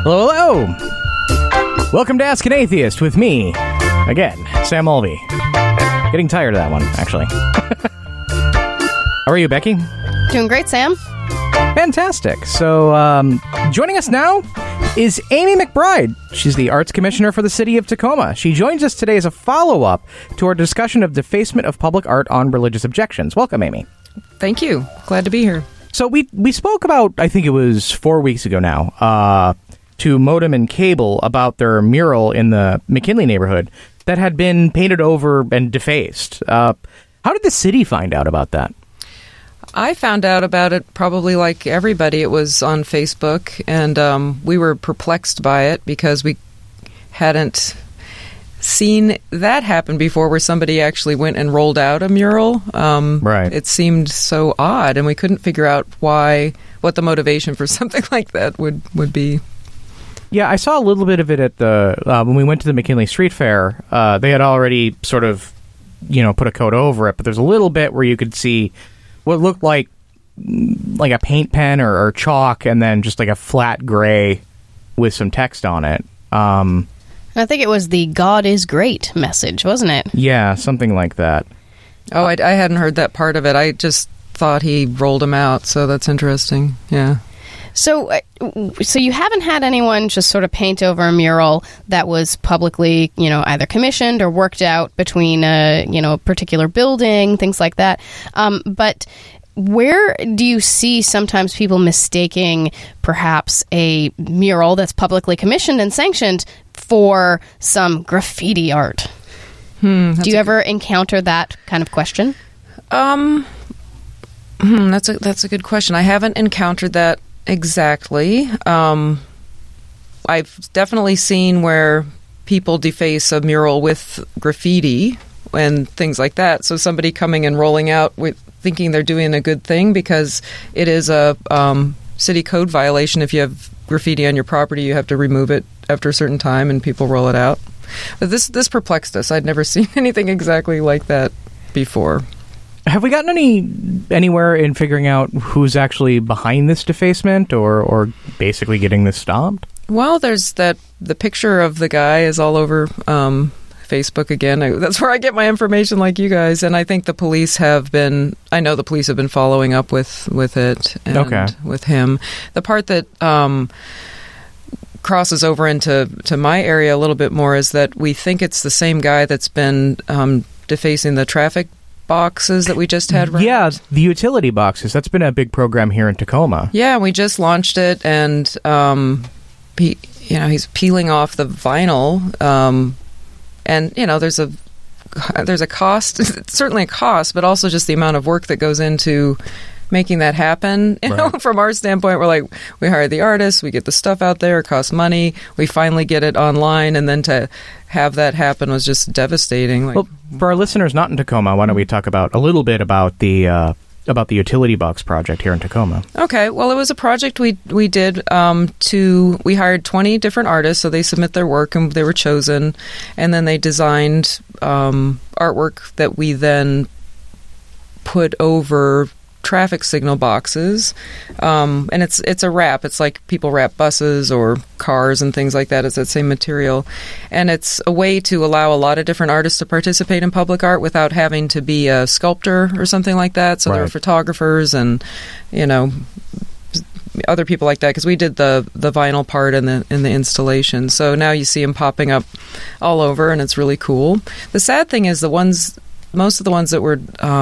Hello, hello! Welcome to Ask an Atheist with me, again, Sam Mulvey. Getting tired of that one, actually. How are you, Becky? Doing great, Sam. Fantastic. So, joining us now is Amy McBride. She's the Arts Commissioner for the City of Tacoma. She joins us today as a follow-up to our discussion of defacement of public art on religious objections. Welcome, Amy. Thank you. Glad to be here. So we spoke about, I think it was 4 weeks ago now, to Modem and Cable about their mural in the McKinley neighborhood that had been painted over and defaced. How did the city find out about that? I found out about it probably like everybody. It was on Facebook, and we were perplexed by it because we hadn't seen that happen before where somebody actually went and rolled out a mural. Right. It seemed so odd, and we couldn't figure out what the motivation for something like that would be. Yeah, I saw a little bit of it at the when we went to the McKinley Street Fair. They had already sort of, put a coat over it, but there's a little bit where you could see what looked like a paint pen or chalk, and then just like a flat gray with some text on it. I think it was the God is great message, wasn't it? Yeah, something like that. Oh, I hadn't heard that part of it. I just thought he rolled them out, so that's interesting. Yeah. So you haven't had anyone just sort of paint over a mural that was publicly, either commissioned or worked out between a particular building, things like that. But where do you see sometimes people mistaking perhaps a mural that's publicly commissioned and sanctioned for some graffiti art? Do you ever encounter that kind of question? That's a good question. I haven't encountered that exactly. I've definitely seen where people deface a mural with graffiti and things like that. So somebody coming and rolling out with thinking they're doing a good thing because it is a city code violation. If you have graffiti on your property, you have to remove it after a certain time, and people roll it out. But this perplexed us. I'd never seen anything exactly like that before. Have we gotten anywhere in figuring out who's actually behind this defacement or basically getting this stopped? Well, there's the picture of the guy is all over Facebook again. That's where I get my information, like you guys. And I think the police have been following up with it and with him. The part that crosses over into my area a little bit more is that we think it's the same guy that's been defacing the traffic boxes that we just had. Right? Yeah, the utility boxes. That's been a big program here in Tacoma. Yeah, we just launched it, and he's peeling off the vinyl. And, there's a cost, it's certainly a cost, but also just the amount of work that goes into making that happen. From our standpoint, we're like, we hire the artists, we get the stuff out there, it costs money, we finally get it online, and then to have that happen was just devastating. Well, for our listeners not in Tacoma, why don't we talk a little bit about the utility box project here in Tacoma? Okay, well, it was a project we did we hired 20 different artists, so they submit their work and they were chosen, and then they designed artwork that we then put over traffic signal boxes, and it's a wrap. It's like people wrap buses or cars and things like that. It's that same material, and it's a way to allow a lot of different artists to participate in public art without having to be a sculptor or something like that. So there are photographers and other people like that, because we did the vinyl part in the installation. So now you see them popping up all over, and it's really cool. The sad thing is most of the ones that were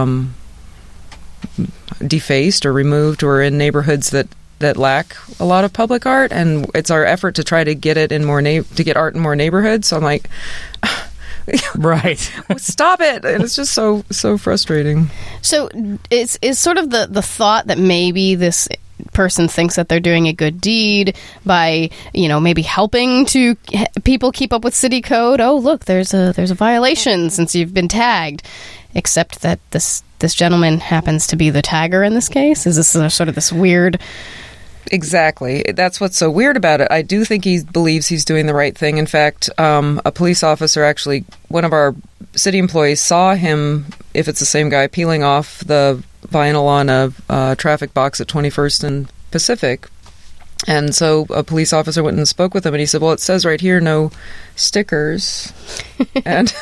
defaced or removed were in neighborhoods that lack a lot of public art, and it's our effort to try to get it in to get art in more neighborhoods. So I'm like, right, stop it, and it's just so frustrating. So is sort of the thought that maybe this person thinks that they're doing a good deed by maybe helping to people keep up with city code. Oh, look, there's a violation since you've been tagged, except that this gentleman happens to be the tagger in this case. Is this sort of this weird Exactly. That's what's so weird about it. I do think he believes he's doing the right thing. In fact, a police officer, actually, one of our city employees saw him, if it's the same guy, peeling off the vinyl on a traffic box at 21st and Pacific. And so a police officer went and spoke with him, and he said, well, it says right here, no stickers. And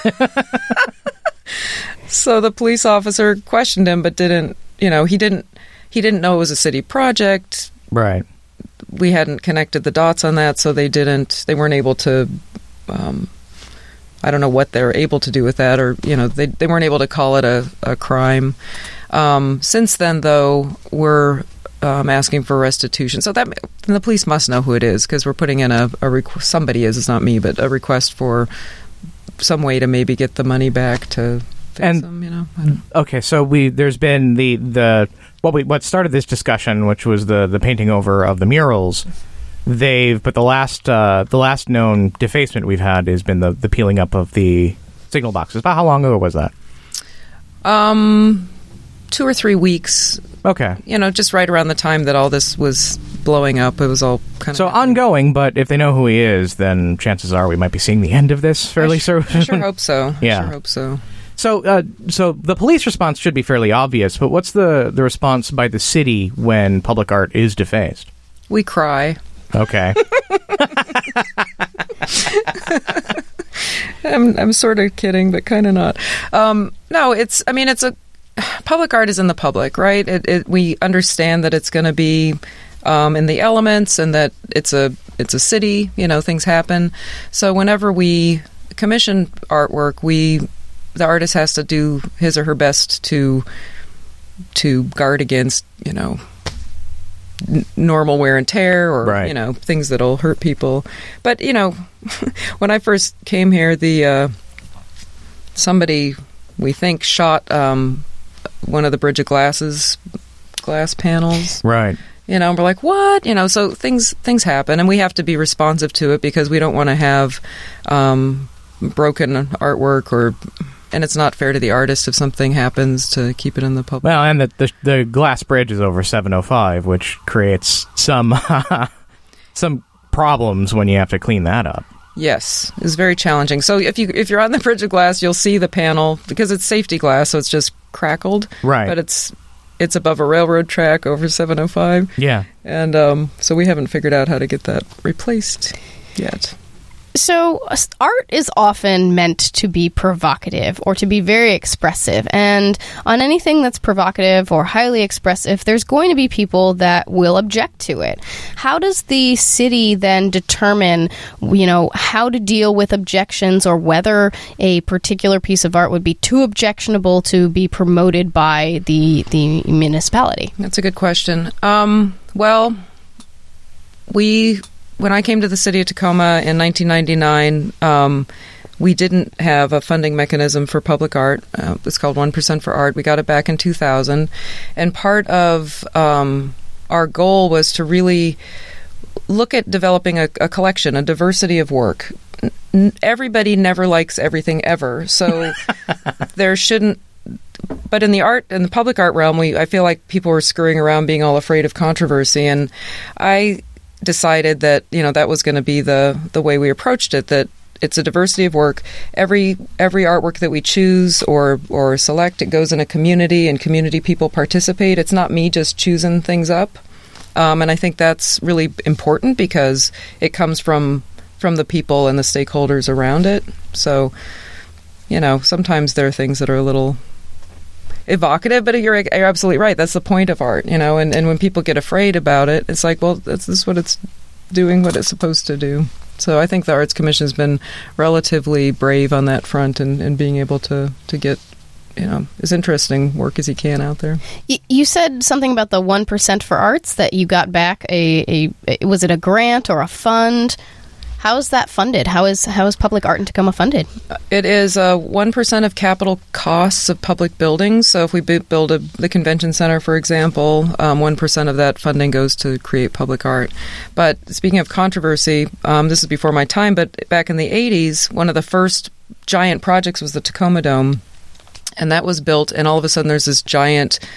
so the police officer questioned him, but didn't, he didn't know it was a city project. Right. We hadn't connected the dots on that, so they weren't able to, I don't know what they were able to do with that, or, they weren't able to call it a crime. Since then, though, we're asking for restitution. So the police must know who it is, because we're putting in somebody is, it's not me, but a request for some way to maybe get the money back to fix them, Okay, so there's been what started this discussion, which was the painting over of the murals. But the last known defacement we've had has been the peeling up of the signal boxes. About how long ago was that? 2 or 3 weeks. Okay. Just right around the time that all this was blowing up. It was all kind of... So ongoing, but if they know who he is, then chances are we might be seeing the end of this fairly soon. I sure hope so. Yeah. I sure hope so. So the police response should be fairly obvious, but what's the response by the city when public art is defaced? We cry. Okay. I'm sort of kidding, but kind of not. No, it's public art is in the public, right? We understand that it's going to be in the elements, and that it's a city. Things happen. So whenever we commission artwork, the artist has to do his or her best to guard against normal wear and tear, or right. Things that'll hurt people. But when I first came here, somebody we think shot one of the Bridge of glass panels. Right. And we're like, what? So things happen, and we have to be responsive to it, because we don't want to have broken artwork, and it's not fair to the artist if something happens to keep it in the public. Well, and the glass bridge is over 705, which creates some problems when you have to clean that up. Yes, it's very challenging. So if you're on the Bridge of Glass, you'll see the panel, because it's safety glass, so it's just crackled. Right. But it's above a railroad track over 705. Yeah. And so we haven't figured out how to get that replaced yet. So art is often meant to be provocative or to be very expressive. And on anything that's provocative or highly expressive, there's going to be people that will object to it. How does the city then determine, how to deal with objections, or whether a particular piece of art would be too objectionable to be promoted by the municipality? That's a good question. When I came to the city of Tacoma in 1999, we didn't have a funding mechanism for public art. It's called 1% for Art. We got it back in 2000. And part of our goal was to really look at developing a collection, a diversity of work. Everybody never likes everything ever. So there shouldn't... But in the public art realm, I feel like people were scurrying around being all afraid of controversy. And I decided that that was going to be the way we approached it, that it's a diversity of work. Every artwork that we choose or select, it goes in a community, and community people participate. It's not me just choosing things up, and I think that's really important, because it comes from the people and the stakeholders around it. So sometimes there are things that are a little evocative, but you're absolutely right. That's the point of art, and when people get afraid about it, it's like, well, this is what it's doing, what it's supposed to do. So I think the Arts Commission has been relatively brave on that front, and being able to get as interesting work as he can out there. You said something about the 1% for Arts, that you got back was it a grant or a fund? How is that funded? How is public art in Tacoma funded? It is 1% of capital costs of public buildings. So if we build the convention center, for example, 1% of that funding goes to create public art. But speaking of controversy, this is before my time, but back in the 80s, one of the first giant projects was the Tacoma Dome. And that was built, and all of a sudden there's this giant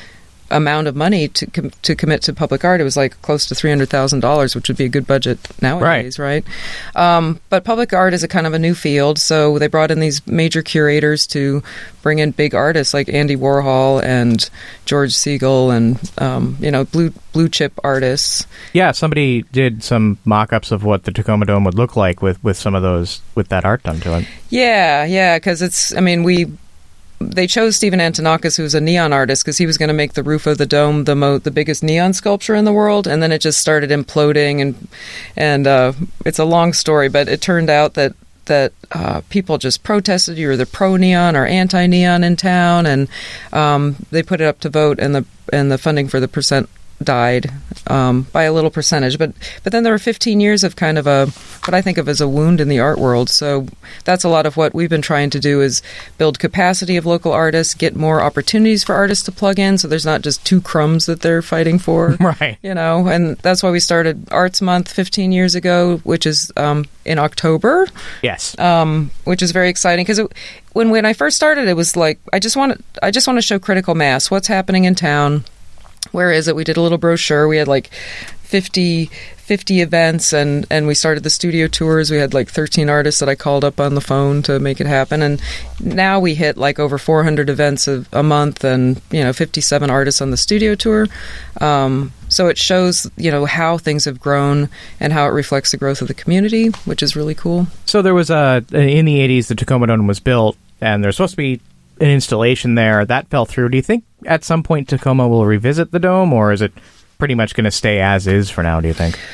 amount of money to commit to public art. It was like close to $300,000, which would be a good budget nowadays, right? But public art is a kind of a new field, so they brought in these major curators to bring in big artists like Andy Warhol and George Segal and blue chip artists. Yeah, somebody did some mock-ups of what the Tacoma Dome would look like with some of those, with that art done to it. Yeah, because they chose Stephen Antonakis, who's a neon artist, because he was going to make the roof of the dome the biggest neon sculpture in the world, and then it just started imploding, and it's a long story, but it turned out that people just protested. You were the pro-neon or anti-neon in town, and they put it up to vote, and the funding for the percent died by a little percentage, but then there were 15 years of kind of what I think of as a wound in the art world. So that's a lot of what we've been trying to do, is build capacity of local artists, get more opportunities for artists to plug in, so there's not just two crumbs that they're fighting for. Right. And that's why we started Arts Month 15 years ago, which is in October. Yes. Which is very exciting, because when I first started, it was like I just want to show critical mass, what's happening in town. Where is it? We did a little brochure. We had like 50 events, and we started the studio tours. We had like 13 artists that I called up on the phone to make it happen. And now we hit like over 400 events a month, and 57 artists on the studio tour. So it shows how things have grown and how it reflects the growth of the community, which is really cool. So there was in the 80s, the Tacoma Dome was built, and there's supposed to be an installation there that fell through. Do you think at some point Tacoma will revisit the dome, or is it pretty much going to stay as is for now, do you think?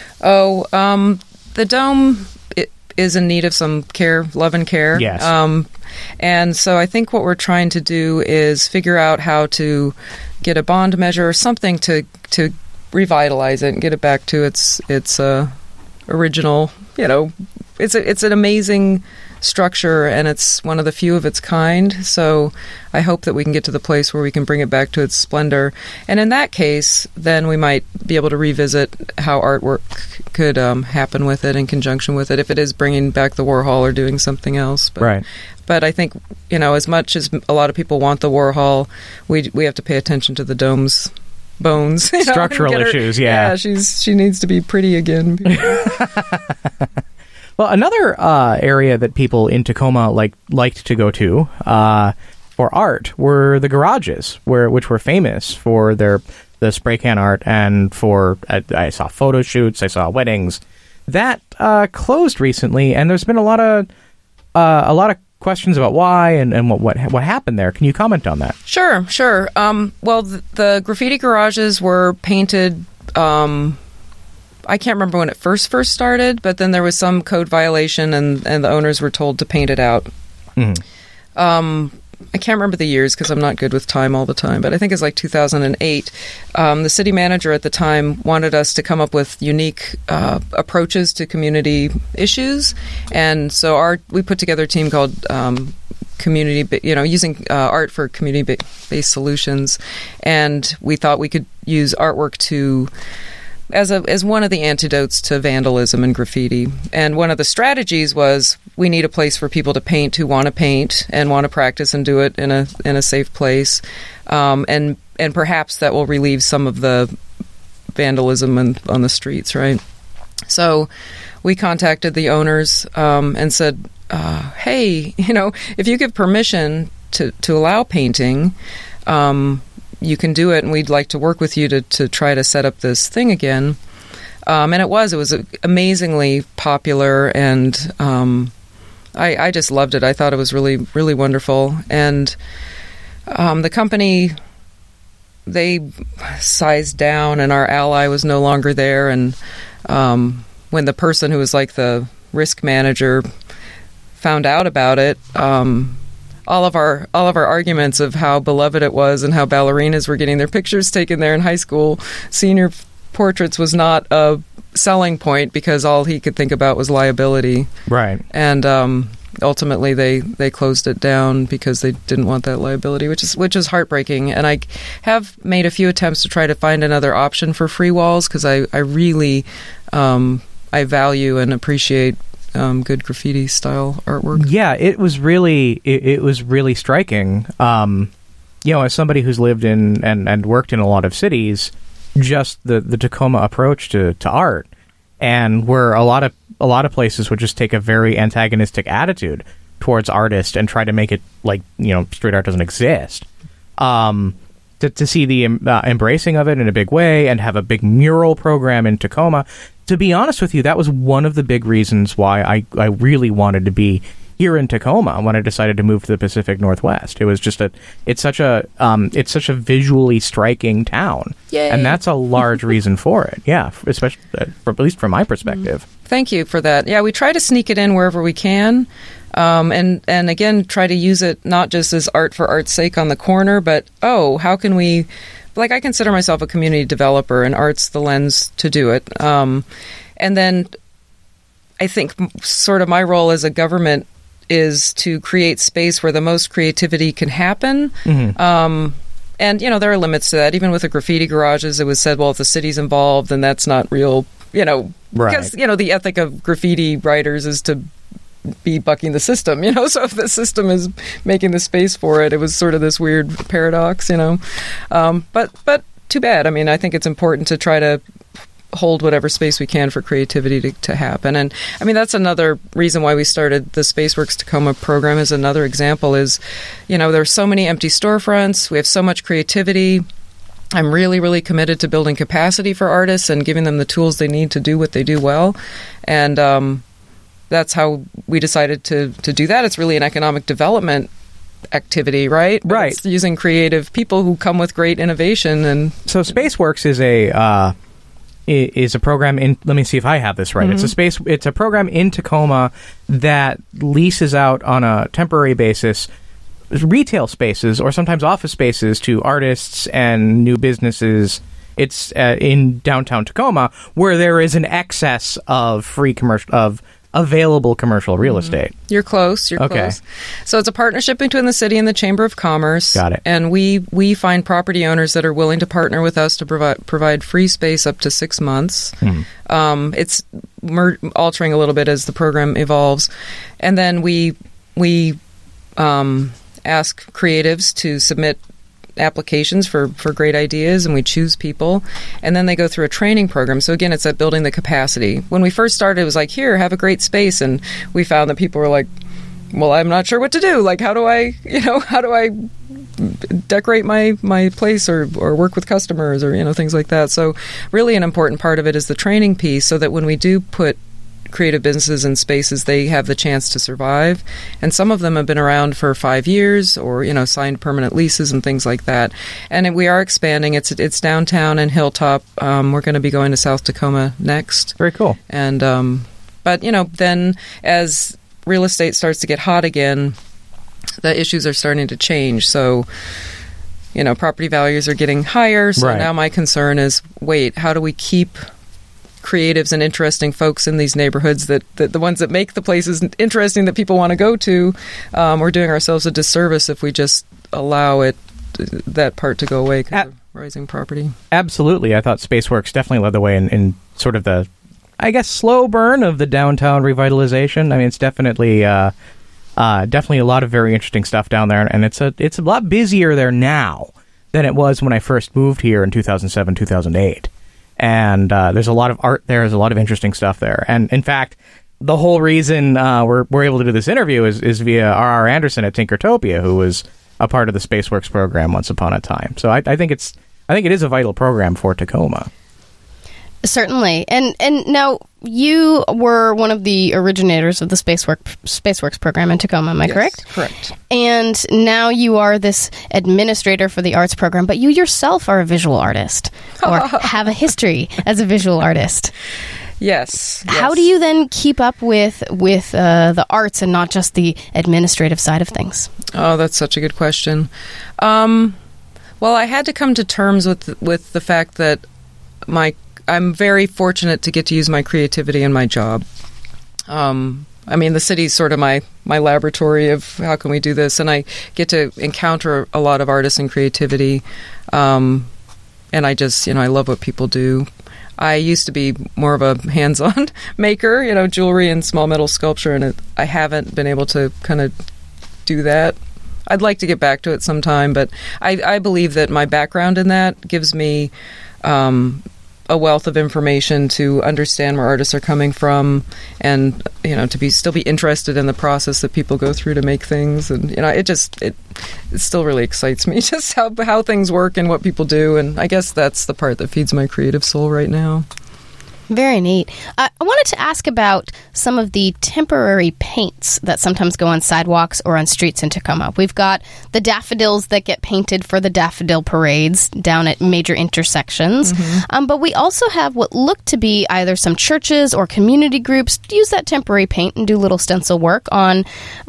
The dome is in need of some love and care. Yes. And so I think what we're trying to do is figure out how to get a bond measure or something to revitalize it and get it back to its original, it's an amazing structure, and it's one of the few of its kind. So I hope that we can get to the place where we can bring it back to its splendor. And in that case, then we might be able to revisit how artwork could happen with it in conjunction with it, if it is bringing back the Warhol or doing something else. But, right. But I think, as much as a lot of people want the Warhol, we have to pay attention to the dome's bones. Structural issues, yeah. Yeah, she needs to be pretty again. Well, another area that people in Tacoma liked to go to for art were the garages, which were famous for the spray can art, and for I saw photo shoots, I saw weddings. That closed recently, and there's been a lot of questions about why and what happened there. Can you comment on that? Sure. Well, the graffiti garages were painted. I can't remember when it first started, but then there was some code violation, and the owners were told to paint it out. Mm-hmm. I can't remember the years because I'm not good with time all the time, but I think it's like 2008. The city manager at the time wanted us to come up with unique approaches to community issues, and so we put together a team called using art for community-based solutions, and we thought we could use artwork as one of the antidotes to vandalism and graffiti. And one of the strategies was we need a place for people to paint who want to paint and want to practice and do it in a safe place, and perhaps that will relieve some of the vandalism on the streets, right? So we contacted the owners and said, hey, if you give permission to allow painting, you can do it, and we'd like to work with you to try to set up this thing again. And it was amazingly popular, and I just loved it. I thought it was really, really wonderful. And the company, they sized down, and our ally was no longer there. And when the person who was like the risk manager found out about it, all of our arguments of how beloved it was and how ballerinas were getting their pictures taken there in high school, senior portraits, was not a selling point, because all he could think about was liability. Right. And ultimately they closed it down because they didn't want that liability, which is heartbreaking. And I have made a few attempts to try to find another option for free walls, because I really I value and appreciate good graffiti style artwork. Yeah, it was really striking. as somebody who's lived in and worked in a lot of cities, just the Tacoma approach to art, and where a lot of places would just take a very antagonistic attitude towards artists and try to make it like, street art doesn't exist. To see the embracing of it in a big way and have a big mural program in Tacoma, to be honest with you, that was one of the big reasons why I really wanted to be here in Tacoma when I decided to move to the Pacific Northwest. It was just it's such a visually striking town. Yay. And that's a large reason for it. Yeah, especially at least from my perspective. Thank you for that. Yeah, we try to sneak it in wherever we can. And again, try to use it not just as art for art's sake on the corner, but, how can we... Like, I consider myself a community developer, and art's the lens to do it. And then I think sort of my role as a government is to create space where the most creativity can happen. Mm-hmm. And, there are limits to that. Even with the graffiti garages, it was said, well, if the city's involved, then that's not real, right. Because, the ethic of graffiti writers is to be bucking the system, so if the system is making the space for it, it was sort of this weird paradox, but too bad. I mean, I think it's important to try to hold whatever space we can for creativity to happen. And I mean, that's another reason why we started the Spaceworks Tacoma program. Is another example is, there's so many empty storefronts, we have so much creativity. I'm really, really committed to building capacity for artists and giving them the tools they need to do what they do well. And that's how we decided to do that. It's really an economic development activity, right? Right. It's using creative people who come with great innovation. And so Spaceworks is a program in. Let me see if I have this right. Mm-hmm. It's a program in Tacoma that leases out on a temporary basis retail spaces or sometimes office spaces to artists and new businesses. It's in downtown Tacoma, where there is an excess of free available commercial real estate. You're close. You're close. So it's a partnership between the city and the Chamber of Commerce. Got it. And we find property owners that are willing to partner with us to provide free space up to 6 months. It's altering a little bit as the program evolves. And then we ask creatives to submit applications for great ideas, and we choose people, and then they go through a training program. So again, it's at building the capacity. When we first started, it was like, here, have a great space, and we found that people were like, well, I'm not sure what to do. Like, how do I decorate my place or work with customers or things like that. So really an important part of it is the training piece, so that when we do put creative businesses and spaces, they have the chance to survive. And some of them have been around for 5 years or, signed permanent leases and things like that. And we are expanding. It's downtown and Hilltop. We're going to be going to South Tacoma next. Very cool. And, but, then as real estate starts to get hot again, the issues are starting to change. So, property values are getting higher. So now my concern is, wait, how do we keep creatives and interesting folks in these neighborhoods that the ones that make the places interesting that people want to go to? We're doing ourselves a disservice if we just allow that part to go away because of rising property. Absolutely. I thought Spaceworks definitely led the way in sort of the, I guess, slow burn of the downtown revitalization. I mean, it's definitely definitely a lot of very interesting stuff down there, and it's a lot busier there now than it was when I first moved here in 2007, 2008. And there's a lot of art there. There's a lot of interesting stuff there. And in fact, the whole reason we're able to do this interview is via R.R. Anderson at Tinkertopia, who was a part of the Spaceworks program once upon a time. So I think it is a vital program for Tacoma. Certainly. And now you were one of the originators of the Spaceworks program in Tacoma, am I correct? Correct. And now you are this administrator for the arts program, but you yourself are a visual artist or have a history as a visual artist. Yes. How do you then keep up with the arts and not just the administrative side of things? Oh, that's such a good question. Well, I had to come to terms with the fact that I'm very fortunate to get to use my creativity in my job. I mean, the city's sort of my laboratory of how can we do this, and I get to encounter a lot of artists and creativity, and I just, I love what people do. I used to be more of a hands-on maker, jewelry and small metal sculpture, and I haven't been able to kind of do that. I'd like to get back to it sometime, but I believe that my background in that gives me a wealth of information to understand where artists are coming from, and to still be interested in the process that people go through to make things, and it still really excites me just how things work and what people do, and I guess that's the part that feeds my creative soul right now. Very neat. I wanted to ask about some of the temporary paints that sometimes go on sidewalks or on streets in Tacoma. We've got the daffodils that get painted for the daffodil parades down at major intersections. Mm-hmm. But we also have what look to be either some churches or community groups use that temporary paint and do little stencil work on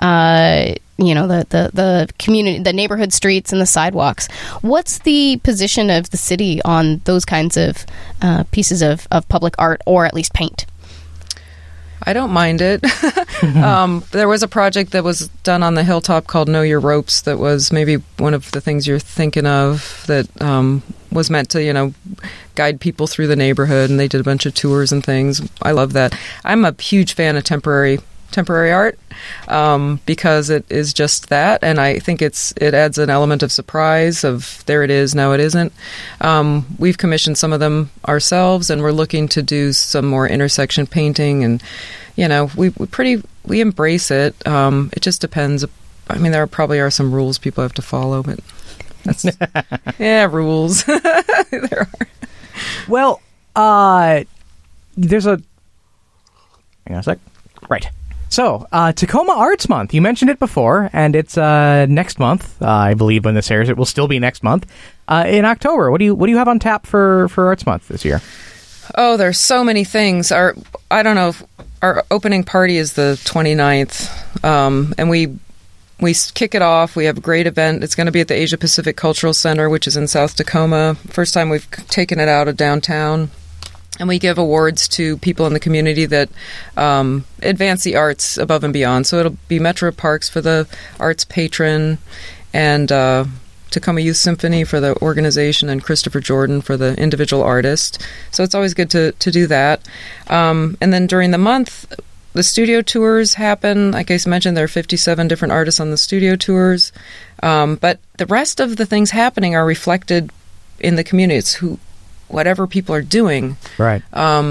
the community, the neighborhood streets and the sidewalks. What's the position of the city on those kinds of pieces of public art, or at least paint? I don't mind it. There was a project that was done on the hilltop called Know Your Ropes that was maybe one of the things you're thinking of, that was meant to, guide people through the neighborhood, and they did a bunch of tours and things. I love that. I'm a huge fan of temporary art because it is just that, and I think it adds an element of surprise of there it is, now it isn't. We've commissioned some of them ourselves, and we're looking to do some more intersection painting, and we embrace it. It just depends. I mean, there probably are some rules people have to follow, but that's rules. There are. Well, there's a hang on a sec. Right. So, Tacoma Arts Month. You mentioned it before, and it's next month. I believe when this airs, it will still be next month. In October, what do you have on tap for Arts Month this year? Oh, there's so many things. Our opening party is the 29th, and we kick it off. We have a great event. It's going to be at the Asia Pacific Cultural Center, which is in South Tacoma. First time we've taken it out of downtown. And we give awards to people in the community that advance the arts above and beyond. So it'll be Metro Parks for the arts patron, and Tacoma Youth Symphony for the organization, and Christopher Jordan for the individual artist. So it's always good to do that. And then during the month, the studio tours happen. Like I mentioned, there are 57 different artists on the studio tours. But the rest of the things happening are reflected in the community. It's whatever people are doing. Right.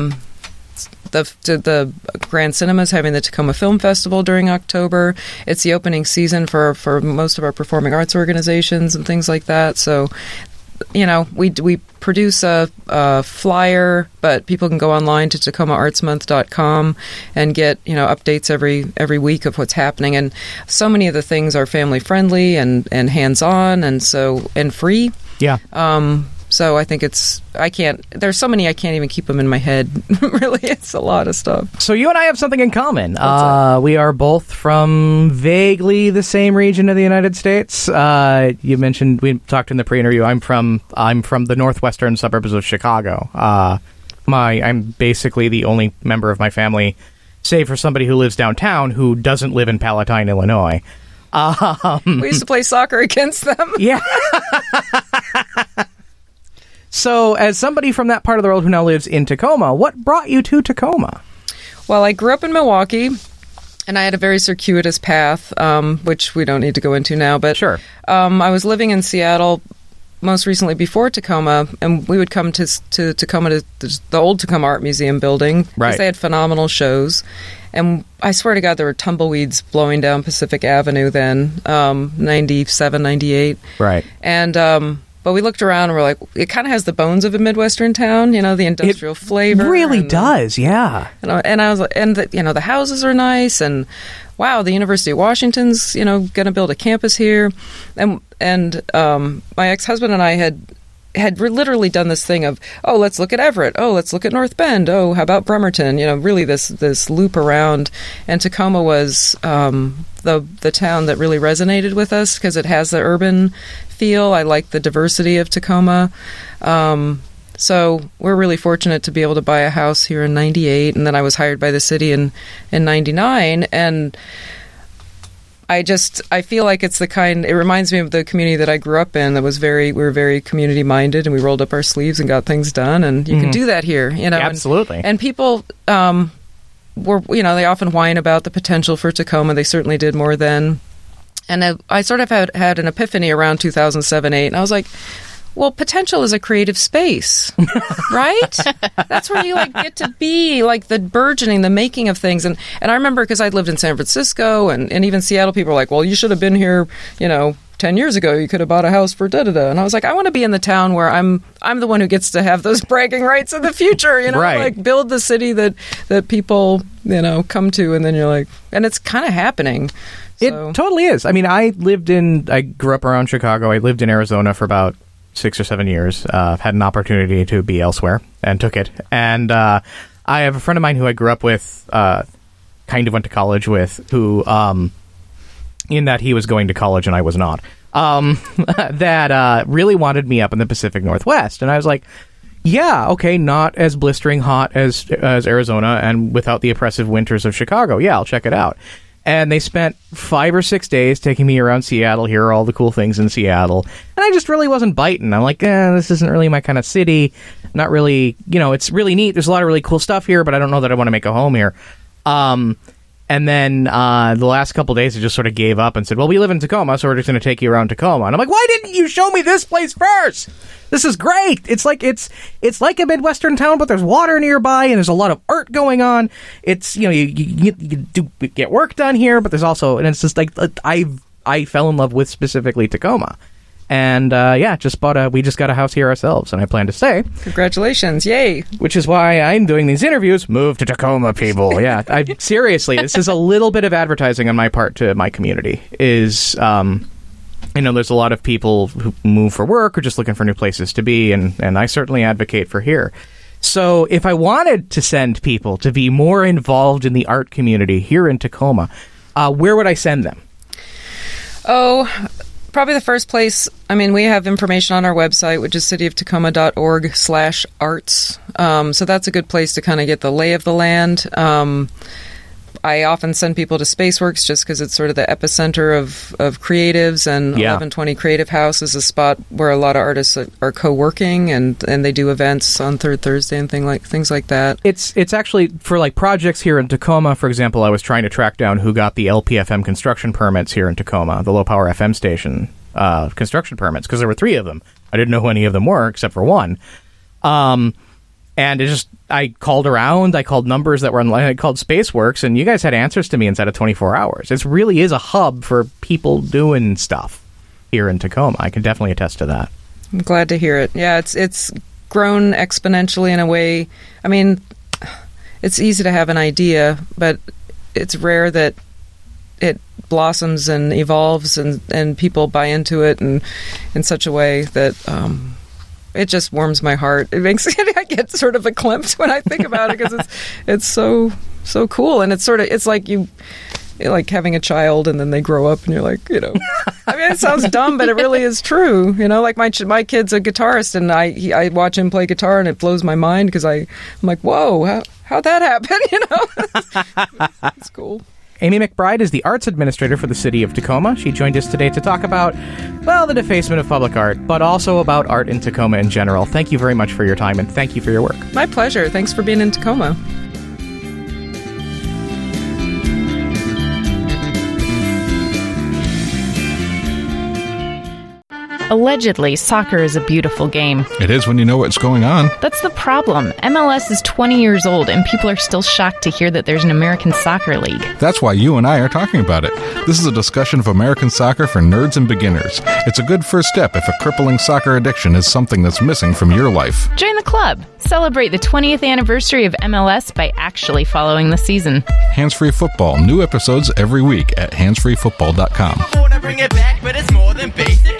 The Grand Cinema is having the Tacoma Film Festival during October. It's the opening season for most of our performing arts organizations and things like that. So, we produce a flyer, but people can go online to TacomaArtsMonth.com and get updates every week of what's happening. And so many of the things are family friendly and hands on, and free. Yeah. So I think there's so many I can't even keep them in my head. Really, it's a lot of stuff. So you and I have something in common. We are both from vaguely the same region of the United States. You mentioned, we talked in the pre-interview, I'm from the northwestern suburbs of Chicago. I'm basically the only member of my family, save for somebody who lives downtown, who doesn't live in Palatine, Illinois. We used to play soccer against them. Yeah. So, as somebody from that part of the world who now lives in Tacoma, what brought you to Tacoma? Well, I grew up in Milwaukee, and I had a very circuitous path, which we don't need to go into now. But sure. I was living in Seattle most recently before Tacoma, and we would come to Tacoma, to the old Tacoma Art Museum building, because they had phenomenal shows. And I swear to God, there were tumbleweeds blowing down Pacific Avenue then, 97, 98. Right. And but we looked around and we're like, it kind of has the bones of a Midwestern town, the industrial flavor. It really does, yeah. And I was like, the houses are nice, and wow, the University of Washington's, going to build a campus here. And my ex-husband and I had literally done this thing of, oh, let's look at Everett. Oh, let's look at North Bend. Oh, how about Bremerton? Really this loop around. And Tacoma was the town that really resonated with us because it has the urban feel. I like the diversity of Tacoma. So we're really fortunate to be able to buy a house here in 98, and then I was hired by the city in 99, and I feel like it's it reminds me of the community that I grew up in that was we were very community minded, and we rolled up our sleeves and got things done, and you can do that here, Absolutely. And people they often whine about the potential for Tacoma. They certainly did more then. And I sort of had an epiphany around 2007-8, and I was like, well, potential is a creative space, right? That's where you get to be, the burgeoning, the making of things. And I remember, because I'd lived in San Francisco and even Seattle, people were like, well, you should have been here, 10 years ago. You could have bought a house for da-da-da. And I was like, I want to be in the town where I'm the one who gets to have those bragging rights in the future, right. Build the city that people, come to, and then you're like, and it's kind of happening. So. It totally is. I mean, I grew up around Chicago. I lived in Arizona for about 6 or 7 years. Had an opportunity to be elsewhere and took it. And I have a friend of mine who I grew up with, kind of went to college with, who, in that he was going to college and I was not, that really wanted me up in the Pacific Northwest. And I was like, yeah, okay, not as blistering hot as Arizona and without the oppressive winters of Chicago. Yeah, I'll check it out. And they spent 5 or 6 days taking me around Seattle. Here are all the cool things in Seattle. And I just really wasn't biting. I'm like, this isn't really my kind of city. Not really, it's really neat. There's a lot of really cool stuff here, but I don't know that I want to make a home here. And then the last couple days, I just sort of gave up and said, well, we live in Tacoma, so we're just going to take you around Tacoma. And I'm like, why didn't you show me this place first? This is great. It's like a Midwestern town, but there's water nearby, and there's a lot of art going on. It's, you do get work done here, but there's also, and it's just like, I fell in love with specifically Tacoma. And, we just got a house here ourselves, and I plan to stay. Congratulations. Yay. Which is why I'm doing these interviews. Move to Tacoma, people. Yeah. Seriously, this is a little bit of advertising on my part to my community. There's a lot of people who move for work or just looking for new places to be, and I certainly advocate for here. So if I wanted to send people to be more involved in the art community here in Tacoma, where would I send them? Oh, probably the first place, we have information on our website, which is cityoftacoma.org/arts. So that's a good place to kind of get the lay of the land. I often send people to Spaceworks just because it's sort of the epicenter of creatives, and 1120 Creative House is a spot where a lot of artists are co-working, and they do events on Third Thursday and things like that. It's actually for projects here in Tacoma. For example, I was trying to track down who got the LPFM construction permits here in Tacoma, the low power FM station construction permits, because there were 3 of them. I didn't know who any of them were except for one. And I called around, I called numbers that were online, I called Spaceworks, and you guys had answers to me inside of 24 hours. It really is a hub for people doing stuff here in Tacoma. I can definitely attest to that. I'm glad to hear it. Yeah, it's grown exponentially in a way. It's easy to have an idea, but it's rare that it blossoms and evolves and people buy into it and in such a way that... it just warms my heart. It makes I get sort of verklempt when I think about it, because it's so cool, and it's like you like having a child and then they grow up and you're like, it sounds dumb, but it really is true. Like my kid's a guitarist, and I watch him play guitar and it blows my mind, because I'm like, whoa, how'd that happen? It's cool. Amy McBride is the arts administrator for the city of Tacoma. She joined us today to talk about, the defacement of public art, but also about art in Tacoma in general. Thank you very much for your time, and thank you for your work. My pleasure. Thanks for being in Tacoma. Allegedly, soccer is a beautiful game. It is when you know what's going on. That's the problem. MLS is 20 years old, and people are still shocked to hear that there's an American Soccer League. That's why you and I are talking about it. This is a discussion of American soccer for nerds and beginners. It's a good first step if a crippling soccer addiction is something that's missing from your life. Join the club. Celebrate the 20th anniversary of MLS by actually following the season. Hands-Free Football. New episodes every week at handsfreefootball.com. I wanna bring it back, but it's more than basic.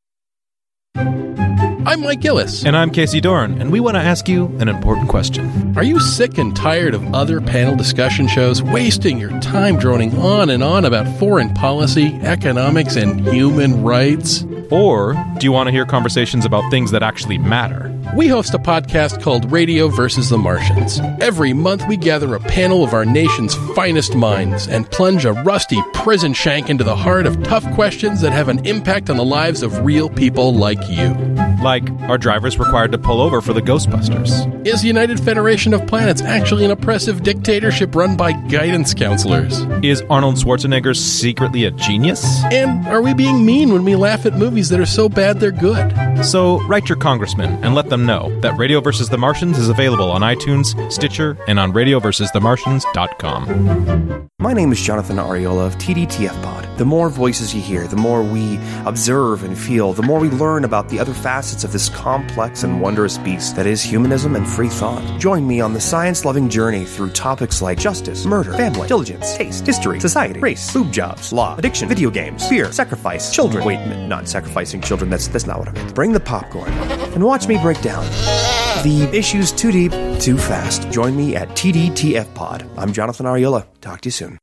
I'm Mike Gillis. And I'm Casey Dorn, and we want to ask you an important question. Are you sick and tired of other panel discussion shows wasting your time droning on and on about foreign policy, economics, and human rights? Or do you want to hear conversations about things that actually matter? We host a podcast called Radio versus the Martians. Every month we gather a panel of our nation's finest minds and plunge a rusty prison shank into the heart of tough questions that have an impact on the lives of real people like you. Like, are drivers required to pull over for the Ghostbusters? Is United Federation of Planets actually an oppressive dictatorship run by guidance counselors? Is Arnold Schwarzenegger secretly a genius? And are we being mean when we laugh at movies that are so bad they're good? So write your congressman and let them know that Radio vs. the Martians is available on iTunes, Stitcher, and on radioversusthemartians.com. My name is Jonathan Ariola of TDTF Pod. The more voices you hear, the more we observe and feel, the more we learn about the other facets of this complex and wondrous beast that is humanism and free thought. Join me on the science-loving journey through topics like justice, murder, family, diligence, taste, history, society, race, boob jobs, law, addiction, video games, fear, sacrifice, children. Wait, not sacrificing children, that's not what I meant. Bring the popcorn and watch me break down the issues too deep, too fast. Join me at TDTF Pod. I'm Jonathan Ariola. Talk to you soon.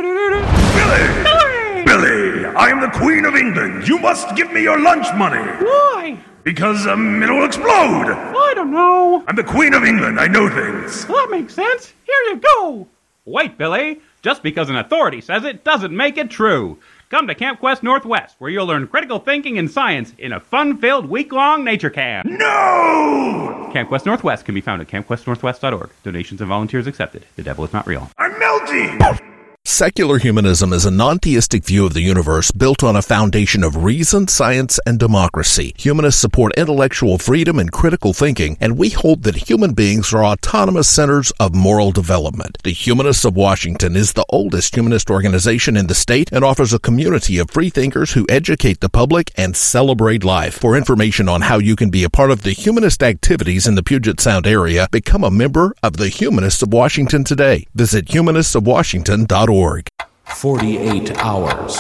Billy, I am the Queen of England. You must give me your lunch money. Why? Because it'll explode. I don't know. I'm the Queen of England. I know things. Well, that makes sense. Here you go. Wait, Billy. Just because an authority says it doesn't make it true. Come to Camp Quest Northwest, where you'll learn critical thinking and science in a fun-filled week-long nature camp. No! Camp Quest Northwest can be found at campquestnorthwest.org. Donations and volunteers accepted. The devil is not real. I'm melting! Secular humanism is a non-theistic view of the universe built on a foundation of reason, science, and democracy. Humanists support intellectual freedom and critical thinking, and we hold that human beings are autonomous centers of moral development. The Humanists of Washington is the oldest humanist organization in the state and offers a community of free thinkers who educate the public and celebrate life. For information on how you can be a part of the humanist activities in the Puget Sound area, become a member of the Humanists of Washington today. Visit humanistofwashington.org. 48 hours.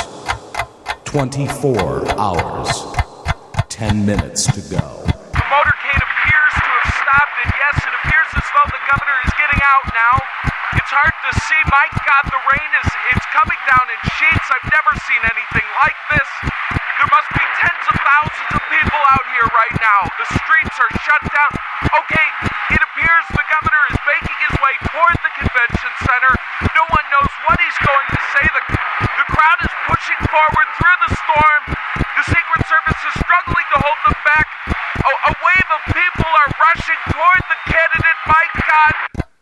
24 hours. 10 minutes to go. The motorcade appears to have stopped, and yes, it appears as though the governor is getting out now. It's hard to see. My God, the rain it's coming down in sheets. I've never seen anything like this. There must be tens of thousands of people out here right now. The streets are shut down. Okay, it appears the governor is making his way toward the convention center. No one knows what he's going to say. The crowd is pushing forward through the storm. The Secret Service is struggling to hold them back. A wave of people are rushing toward the candidate. My God.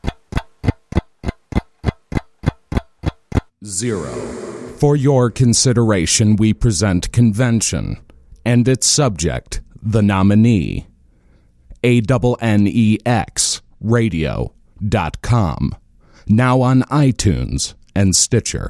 0. For your consideration, we present Convention and its subject, the nominee. ANNEX Radio.com. Now on iTunes and Stitcher.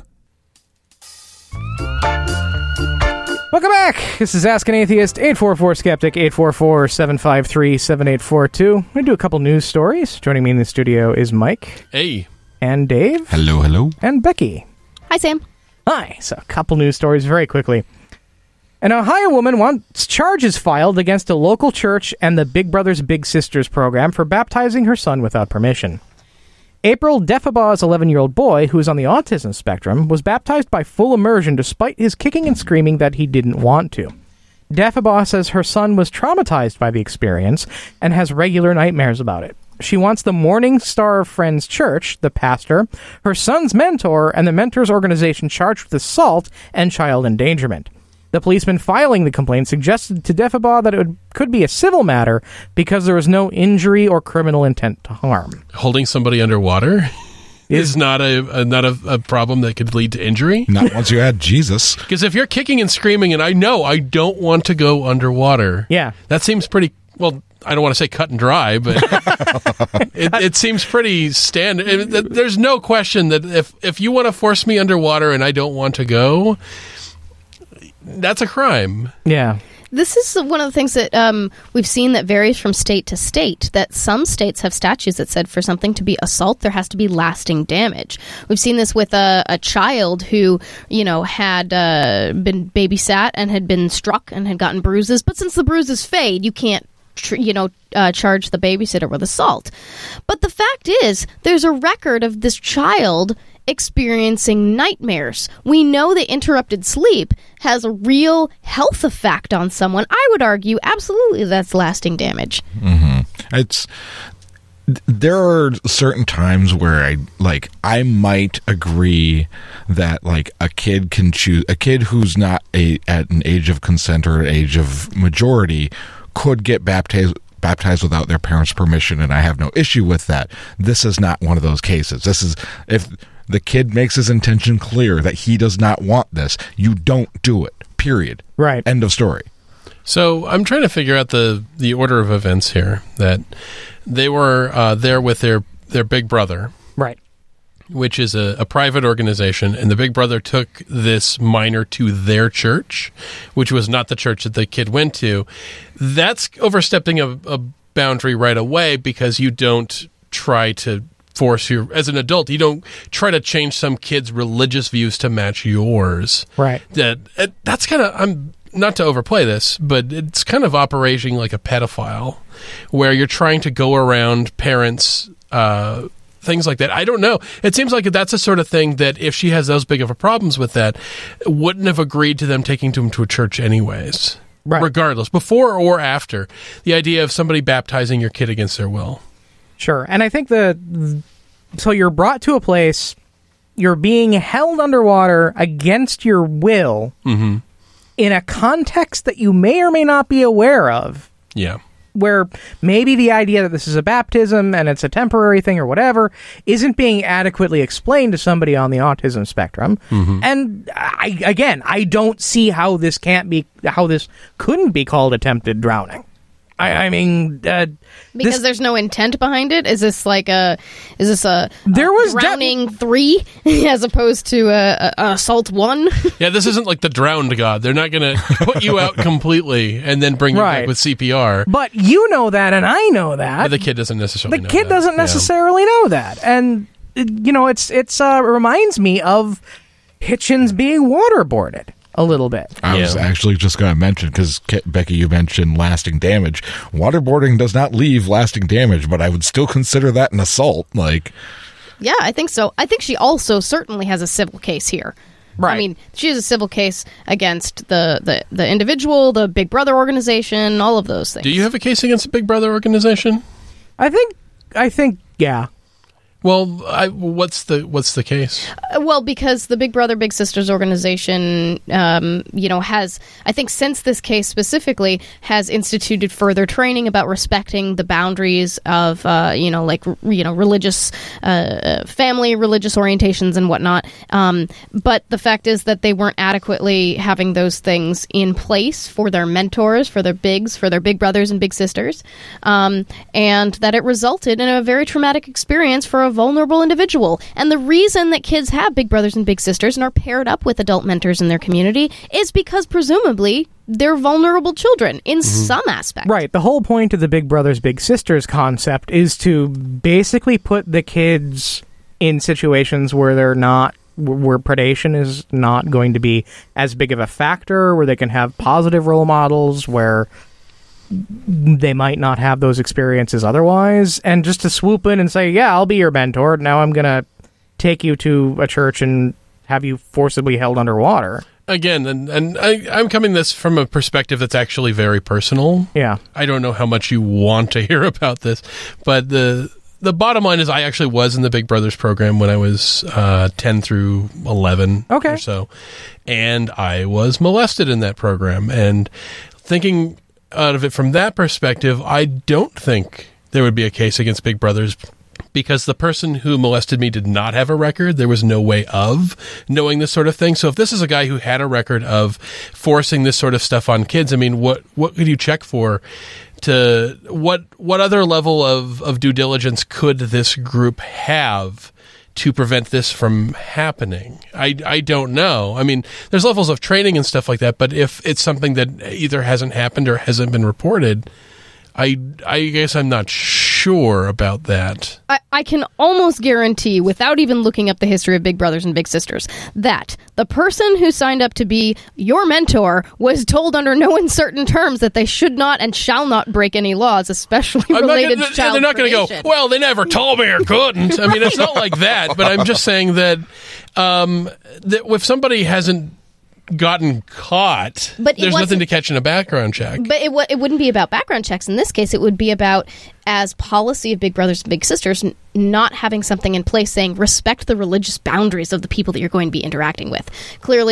Welcome back. This is Ask an Atheist, 844-SKEPTIC, 844-753-7842. I'm going to do a couple news stories. Joining me in the studio is Mike. Hey. And Dave. Hello, hello. And Becky. Hi, Sam. Hi. So a couple news stories very quickly. An Ohio woman wants charges filed against a local church and the Big Brothers Big Sisters program for baptizing her son without permission. April Defabaw's 11-year-old boy, who is on the autism spectrum, was baptized by full immersion despite his kicking and screaming that he didn't want to. Defabaw says her son was traumatized by the experience and has regular nightmares about it. She wants the Morning Star Friends Church, the pastor, her son's mentor, and the mentor's organization charged with assault and child endangerment. The policeman filing the complaint suggested to Defabaw that it could be a civil matter because there was no injury or criminal intent to harm. Holding somebody underwater is not a problem that could lead to injury. Not once you add Jesus. Because if you're kicking and screaming, and I know I don't want to go underwater, yeah, that seems pretty, well, I don't want to say cut and dry, but it seems pretty standard. There's no question that if you want to force me underwater and I don't want to go, that's a crime. Yeah. This is one of the things that we've seen that varies from state to state, that some states have statutes that said for something to be assault, there has to be lasting damage. We've seen this with a child who, had been babysat and had been struck and had gotten bruises, but since the bruises fade, you can't charge the babysitter with assault. But the fact is, there's a record of this child experiencing nightmares. We know that interrupted sleep has a real health effect on someone. I would argue absolutely that's lasting damage. Mm-hmm. There are certain times where I might agree that a kid can choose, a kid who's not at an age of consent or an age of majority could get baptized without their parents' permission, and I have no issue with that. This is not one of those cases. This is, if the kid makes his intention clear that he does not want this, you don't do it, period. Right. End of story. So I'm trying to figure out the order of events here, that they were there with their big brother. Right. Which is a private organization, and the big brother took this minor to their church, which was not the church that the kid went to. That's overstepping a boundary right away, because you don't try to force as an adult, you don't try to change some kid's religious views to match yours. Right. That's kind of, I'm not to overplay this, but it's kind of operating like a pedophile, where you're trying to go around parents' things like that. I don't know. It seems like that's the sort of thing that if she has those big of a problems with that, wouldn't have agreed to them taking them to a church anyways. Right. Regardless, before or after. The idea of somebody baptizing your kid against their will. Sure. And I think so you're brought to a place, you're being held underwater against your will in a context that you may or may not be aware of. Yeah. Where maybe the idea that this is a baptism and it's a temporary thing or whatever isn't being adequately explained to somebody on the autism spectrum. And I don't see how this couldn't be called attempted drowning. I mean, because there's no intent behind it. Is this a there was drowning 3 as opposed to assault 1? Yeah, this isn't like the drowned God. They're not going to put you out completely and then bring you back with CPR. But you know that, and I know that. But the kid doesn't necessarily. The kid doesn't necessarily know that, and it reminds me of Hitchens being waterboarded a little bit. I was actually just going to mention, because Becky, you mentioned lasting damage. Waterboarding does not leave lasting damage, but I would still consider that an assault. Yeah, I think so. I think she also certainly has a civil case here. Right. I mean, she has a civil case against the individual, the Big Brother organization, all of those things. Do you have a case against the Big Brother organization? I think, yeah. Well, what's the case? Well, because the Big Brother Big Sisters organization, has, I think, since this case specifically, has instituted further training about respecting the boundaries of, religious family, religious orientations and whatnot. But the fact is that they weren't adequately having those things in place for their mentors, for their big brothers and big sisters, and that it resulted in a very traumatic experience for a vulnerable individual. And the reason that kids have big brothers and big sisters and are paired up with adult mentors in their community is because presumably they're vulnerable children in some aspect. Right. The whole point of the Big Brothers Big Sisters concept is to basically put the kids in situations where where predation is not going to be as big of a factor, where they can have positive role models, where they might not have those experiences otherwise, and just to swoop in and say, yeah, I'll be your mentor. Now I'm going to take you to a church and have you forcibly held underwater. Again, and I'm coming this from a perspective that's actually very personal. Yeah. I don't know how much you want to hear about this, but the bottom line is I actually was in the Big Brothers program when I was 10 through 11 or so, and I was molested in that program. And thinking out of it from that perspective, I don't think there would be a case against Big Brothers, because the person who molested me did not have a record. There was no way of knowing this sort of thing. So if this is a guy who had a record of forcing this sort of stuff on kids, I mean, what could you check for? To what other level of due diligence could this group have to prevent this from happening? I don't know. I mean, there's levels of training and stuff like that, but if it's something that either hasn't happened or hasn't been reported, I guess I'm not sure about that. I can almost guarantee, without even looking up the history of Big Brothers and Big Sisters, that the person who signed up to be your mentor was told under no uncertain terms that they should not and shall not break any laws, especially related to child They're not going to go, well, they never told me or couldn't. I mean, it's not like that, but I'm just saying that if somebody hasn't gotten caught, there's nothing to catch in a background check. But it wouldn't be about background checks in this case. It would be about, as policy of Big Brothers and Big Sisters, not having something in place saying respect the religious boundaries of the people that you're going to be interacting with. Clearly,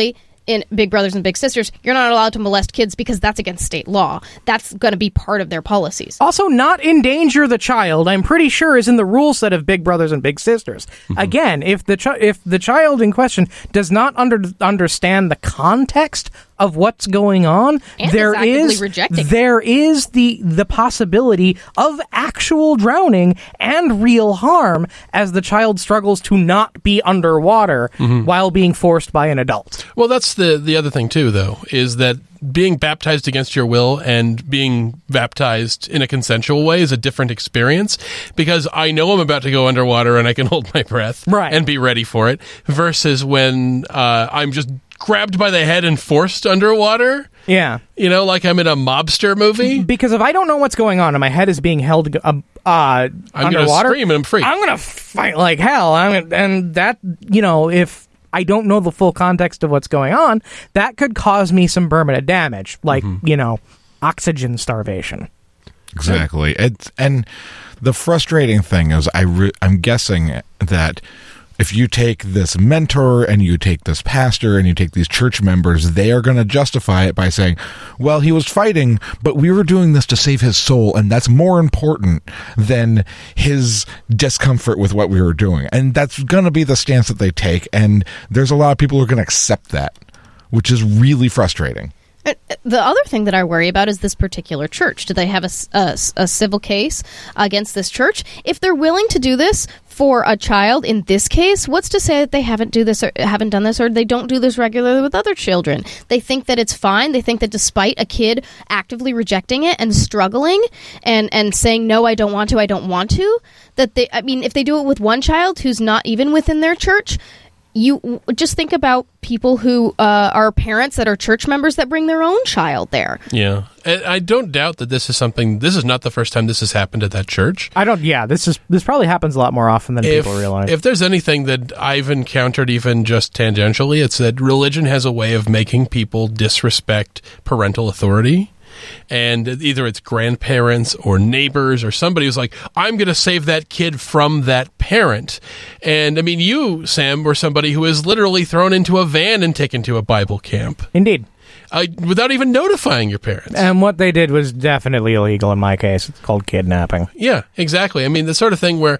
in Big Brothers and Big Sisters, you're not allowed to molest kids because that's against state law. That's going to be part of their policies. Also, not endanger the child, I'm pretty sure, is in the rule set of Big Brothers and Big Sisters. Again, if the child in question does not understand the context of what's going on, And there is actively is rejecting there is the possibility of actual drowning and real harm as the child struggles to not be underwater while being forced by an adult. Well, that's the other thing, too, though, is that being baptized against your will and being baptized in a consensual way is a different experience, because I know I'm about to go underwater and I can hold my breath and be ready for it, versus when I'm just grabbed by the head and forced underwater. Yeah. You know, like I'm in a mobster movie. Because if I don't know what's going on and my head is being held I'm underwater, going to scream and I'm free. I'm going to fight like hell. And that, you know, if I don't know the full context of what's going on, that could cause me some permanent damage, like, you know, oxygen starvation. Exactly. And the frustrating thing is I'm guessing that if you take this mentor and you take this pastor and you take these church members, they are going to justify it by saying, well, he was fighting, but we were doing this to save his soul, and that's more important than his discomfort with what we were doing. And that's going to be the stance that they take, and there's a lot of people who are going to accept that, which is really frustrating. The other thing that I worry about is this particular church. Do they have a civil case against this church? If they're willing to do this for a child in this case, what's to say that they haven't done this, or they don't do this regularly with other children? They think that it's fine. They think that despite a kid actively rejecting it and struggling and saying, no, I don't want to, that if they do it with one child who's not even within their church, you just think about people who are parents that are church members that bring their own child there. Yeah. I don't doubt that this is not the first time this has happened at that church. This probably happens a lot more often than people realize. If there's anything that I've encountered even just tangentially, it's that religion has a way of making people disrespect parental authority. And either it's grandparents or neighbors or somebody who's like, I'm going to save that kid from that parent. And I mean, you, Sam, were somebody who was literally thrown into a van and taken to a Bible camp. Indeed. Without even notifying your parents. And what they did was definitely illegal in my case. It's called kidnapping. Yeah, exactly. I mean, the sort of thing where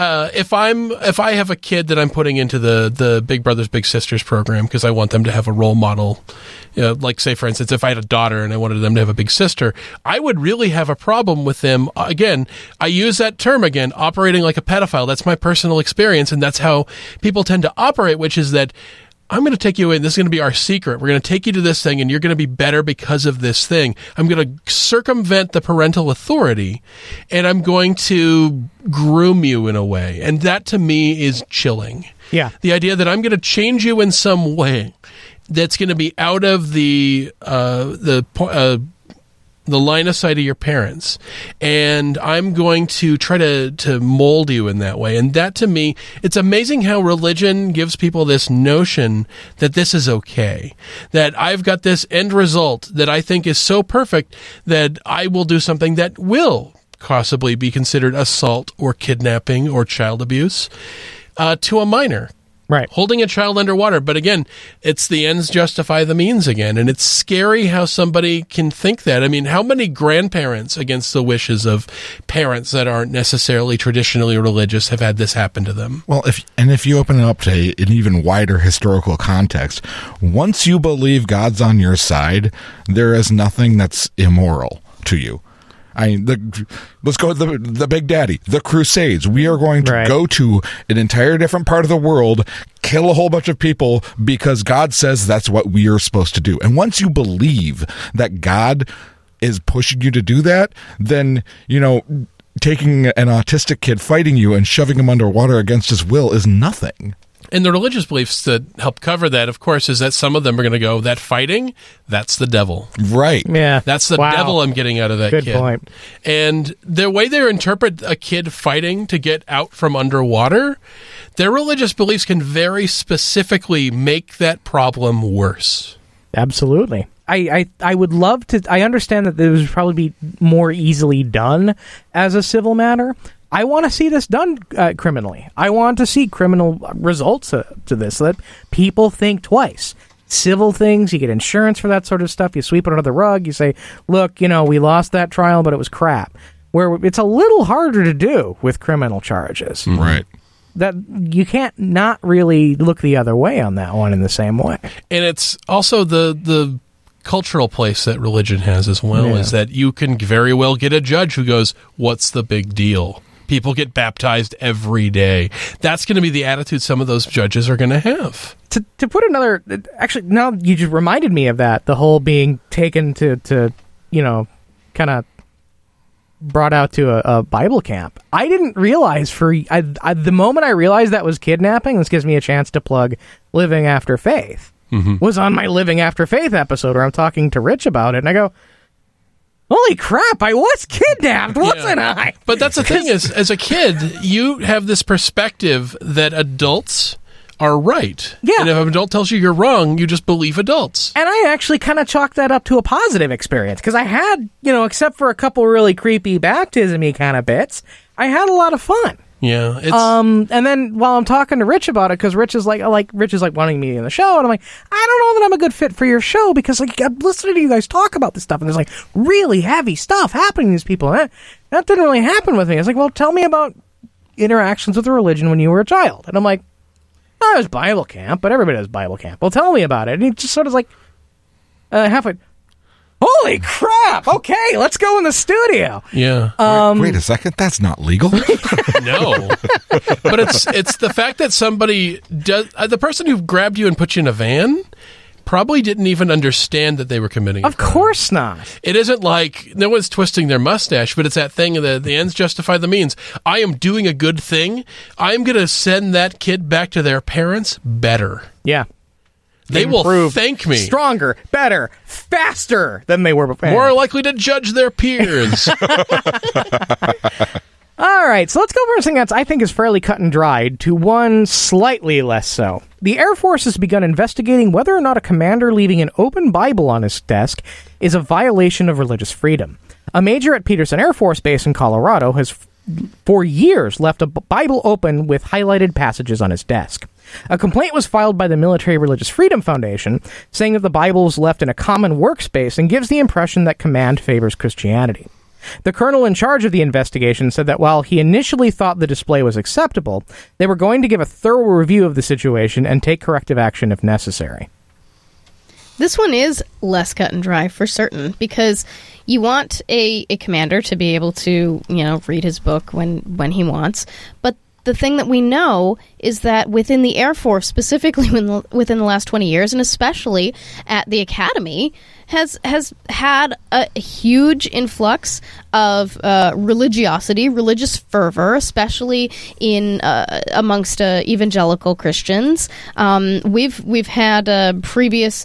if I have a kid that I'm putting into the Big Brothers Big Sisters program because I want them to have a role model, like say for instance, if I had a daughter and I wanted them to have a big sister, I would really have a problem with them. Again, I use that term again, operating like a pedophile. That's my personal experience, and that's how people tend to operate, which is that I'm going to take you in. This is going to be our secret. We're going to take you to this thing, and you're going to be better because of this thing. I'm going to circumvent the parental authority, and I'm going to groom you in a way. And that, to me, is chilling. Yeah. The idea that I'm going to change you in some way that's going to be out of the line of sight of your parents, and I'm going to try to mold you in that way. And that, to me, it's amazing how religion gives people this notion that this is okay, that I've got this end result that I think is so perfect that I will do something that will possibly be considered assault or kidnapping or child abuse to a minor. Right. Holding a child underwater. But again, it's the ends justify the means again. And it's scary how somebody can think that. I mean, how many grandparents against the wishes of parents that aren't necessarily traditionally religious have had this happen to them? Well, if you open it up to an even wider historical context, once you believe God's on your side, there is nothing that's immoral to you. Let's go to the Big Daddy, the Crusades. We are going to go to an entire different part of the world, kill a whole bunch of people because God says that's what we are supposed to do. And once you believe that God is pushing you to do that, then, taking an autistic kid, fighting you and shoving him underwater against his will is nothing. And the religious beliefs that help cover that, of course, is that some of them are going to go, that fighting, that's the devil. Right. Yeah. That's the devil I'm getting out of that kid. Good point. And the way they interpret a kid fighting to get out from underwater, their religious beliefs can very specifically make that problem worse. Absolutely. I would love to... I understand that this would probably be more easily done as a civil matter. I want to see this done criminally. I want to see criminal results to this, so that people think twice. civil things. You get insurance for that sort of stuff. You sweep it under the rug. You say, look, we lost that trial, but it was crap. Where it's a little harder to do with criminal charges. Right. That you can't not really look the other way on that one in the same way. And it's also the cultural place that religion has as well, is that you can very well get a judge who goes, what's the big deal? People get baptized every day. That's going to be the attitude some of those judges are going to have. To put another... Actually, now you just reminded me of that, the whole being taken to kind of brought out to a Bible camp. I didn't realize the moment I realized that was kidnapping, this gives me a chance to plug Living After Faith, was on my Living After Faith episode where I'm talking to Rich about it, and I go, holy crap, I was kidnapped, wasn't I? But that's the thing is, as a kid, you have this perspective that adults are right. Yeah. And if an adult tells you you're wrong, you just believe adults. And I actually kind of chalked that up to a positive experience, because I had, except for a couple really creepy baptism-y kind of bits, I had a lot of fun. Yeah. And then while I'm talking to Rich about it, because Rich is like wanting me in the show, and I'm like, I don't know that I'm a good fit for your show, because I'm listening to you guys talk about this stuff, and there's really heavy stuff happening to these people. And that didn't really happen with me. I was like, well, tell me about interactions with religion when you were a child. And I'm like, oh, it was Bible camp, but everybody does Bible camp. Well, tell me about it. And he just sort of halfway, holy crap! Okay, let's go in the studio. Yeah. Wait a second, that's not legal. No, but it's the fact that somebody does. The person who grabbed you and put you in a van probably didn't even understand that they were committing a crime. Of course not. It isn't like no one's twisting their mustache, but it's that thing that the ends justify the means. I am doing a good thing. I'm going to send that kid back to their parents better. Yeah. They will thank me. Stronger, better, faster than they were before. More likely to judge their peers. All right, so let's go from something that I think is fairly cut and dried to one slightly less so. The Air Force has begun investigating whether or not a commander leaving an open Bible on his desk is a violation of religious freedom. A major at Peterson Air Force Base in Colorado has for years left a Bible open with highlighted passages on his desk. A complaint was filed by the Military Religious Freedom Foundation, saying that the Bible was left in a common workspace and gives the impression that command favors Christianity. The colonel in charge of the investigation said that while he initially thought the display was acceptable, they were going to give a thorough review of the situation and take corrective action if necessary. This one is less cut and dry for certain, because you want a commander to be able to, read his book when he wants, but the thing that we know is that within the Air Force, specifically within the last 20 years, and especially at the Academy, has had a huge influx of religiosity, religious fervor, especially in amongst evangelical Christians. We've had previous.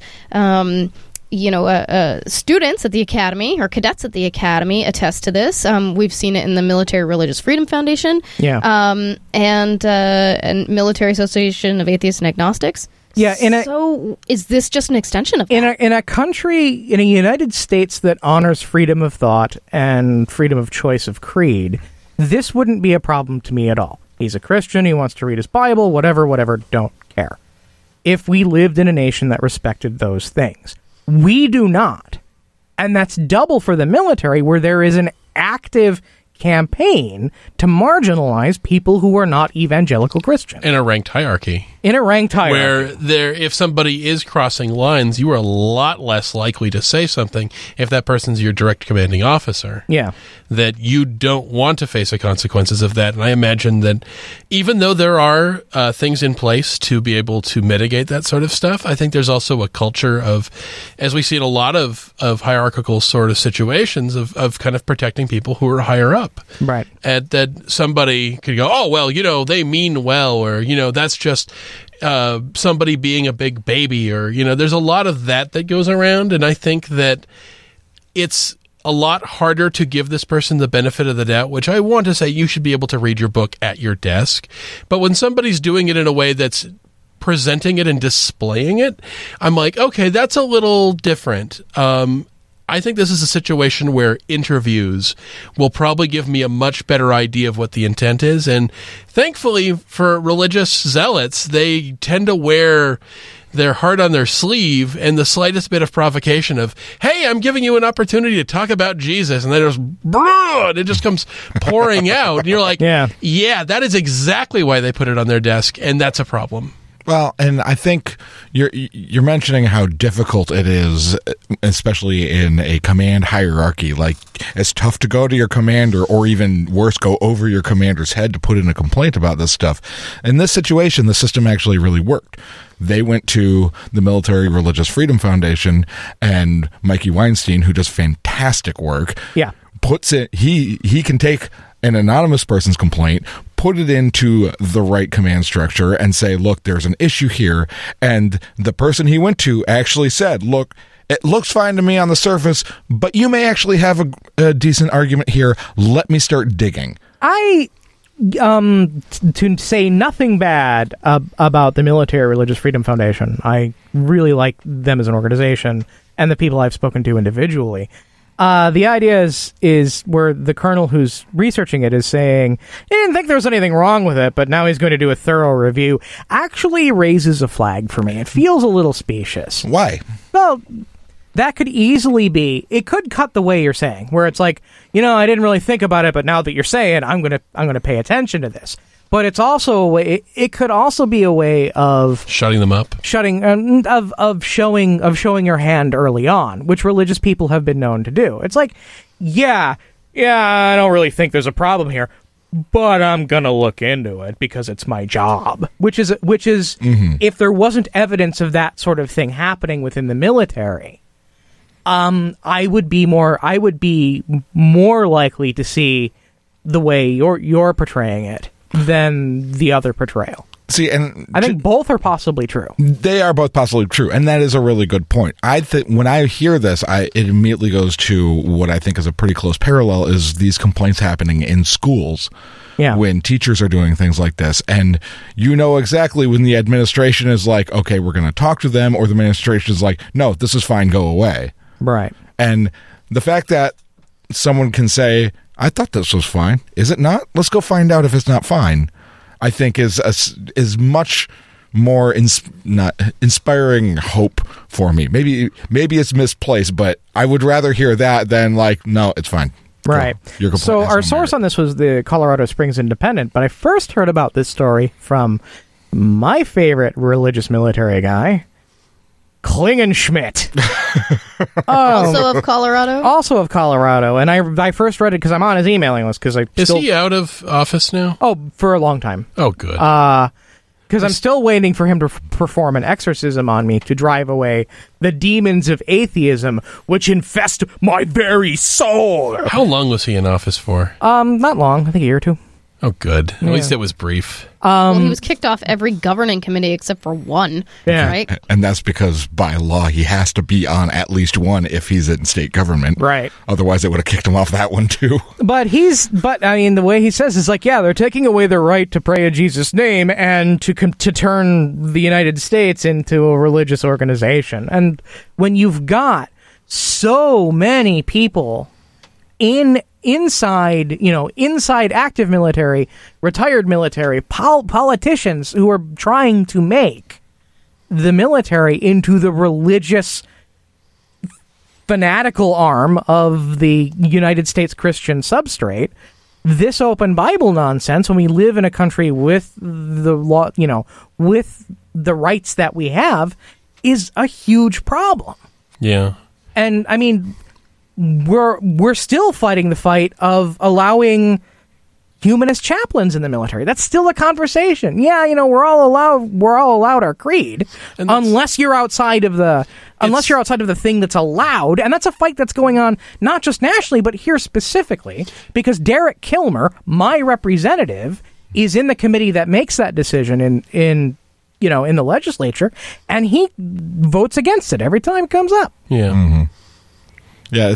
Students at the Academy or cadets at the Academy attest to this. We've seen it in the Military Religious Freedom Foundation, and Military Association of Atheists and Agnostics. Yeah, so is this just an extension of that? In a country, in a United States that honors freedom of thought and freedom of choice of creed, this wouldn't be a problem to me at all. He's a Christian, he wants to read his Bible, whatever, don't care. If we lived in a nation that respected those things. We do not. And that's double for the military, where there is an active campaign to marginalize people who are not evangelical Christian. In a ranked hierarchy. Where if somebody is crossing lines, you are a lot less likely to say something if that person's your direct commanding officer. Yeah. That you don't want to face the consequences of that. And I imagine that even though there are things in place to be able to mitigate that sort of stuff, I think there's also a culture of, as we see in a lot of hierarchical sort of situations, of kind of protecting people who are higher up. Right. And that somebody could go, oh, well, they mean well, or, that's just somebody being a big baby, or, there's a lot of that goes around. And I think that it's a lot harder to give this person the benefit of the doubt, which I want to say you should be able to read your book at your desk. But when somebody's doing it in a way that's presenting it and displaying it, I'm like, okay, that's a little different. I think this is a situation where interviews will probably give me a much better idea of what the intent is. And thankfully for religious zealots, they tend to wear their heart on their sleeve, and the slightest bit of provocation of, hey, I'm giving you an opportunity to talk about Jesus, and then it just comes pouring out, and you're like, yeah, that is exactly why they put it on their desk, and that's a problem. Well, and I think you're mentioning how difficult it is, especially in a command hierarchy. Like, it's tough to go to your commander, or even worse, go over your commander's head to put in a complaint about this stuff. In this situation, the system actually really worked. They went to the Military Religious Freedom Foundation, and Mikey Weinstein, who does fantastic work, puts it. He can take an anonymous person's complaint, put it into the right command structure, and say, look, there's an issue here. And the person he went to actually said, look, it looks fine to me on the surface, but you may actually have a decent argument here. Let me start digging. To say nothing bad about the Military Religious Freedom Foundation, I really like them as an organization and the people I've spoken to individually. The idea is where the colonel who's researching it is saying he didn't think there was anything wrong with it, but now he's going to do a thorough review, actually raises a flag for me. It feels a little specious. Why? Well, that could easily be. It could cut the way you're saying, where it's like, I didn't really think about it, but now that you're saying, I'm gonna pay attention to this. But it's also a way. It could also be a way of shutting them up, of showing your hand early on, which religious people have been known to do. It's like, yeah, I don't really think there's a problem here, but I'm gonna look into it because it's my job. Which is if there wasn't evidence of that sort of thing happening within the military, I would be more likely to see the way you're portraying it than the other portrayal. See, and I think both are possibly true. They are both possibly true, and that is a really good point. I think when I hear this, it immediately goes to what I think is a pretty close parallel: is these complaints happening in schools. Yeah. When teachers are doing things like this, and exactly when the administration is like, okay, we're going to talk to them, or the administration is like, no, this is fine, go away. Right. And the fact that someone can say, I thought this was fine. Is it not? Let's go find out if it's not fine. I think is much more inspiring hope for me. Maybe it's misplaced, but I would rather hear that than like, no, it's fine. Right. So our source on this was the Colorado Springs Independent, but I first heard about this story from my favorite religious military guy, Klingenschmitt. Also of Colorado? Also of Colorado. And I first read it because I'm on his emailing list. Is he out of office now? Oh, for a long time. Oh, good. Because I'm still waiting for him to perform an exorcism on me to drive away the demons of atheism, which infest my very soul. How long was he in office for? Not long. I think a year or two. Oh, good. At least it was brief. Well, he was kicked off every governing committee except for one, right? And that's because by law he has to be on at least one if he's in state government. Right. Otherwise they would have kicked him off that one too. But I mean, the way he says is like, yeah, they're taking away their right to pray in Jesus' name and to turn the United States into a religious organization. And when you've got so many people inside active military, retired military, politicians who are trying to make the military into the religious fanatical arm of the United States Christian substrate, this open Bible nonsense, when we live in a country with the law, with the rights that we have, is a huge problem. Yeah. And I mean, we're still fighting the fight of allowing humanist chaplains in the military. That's still a conversation. Yeah, we're all allowed our creed, unless you're outside of the thing that's allowed, and that's a fight that's going on not just nationally but here specifically because Derek Kilmer, my representative, is in the committee that makes that decision in the legislature, and he votes against it every time it comes up. Yeah. Mm-hmm. Yeah,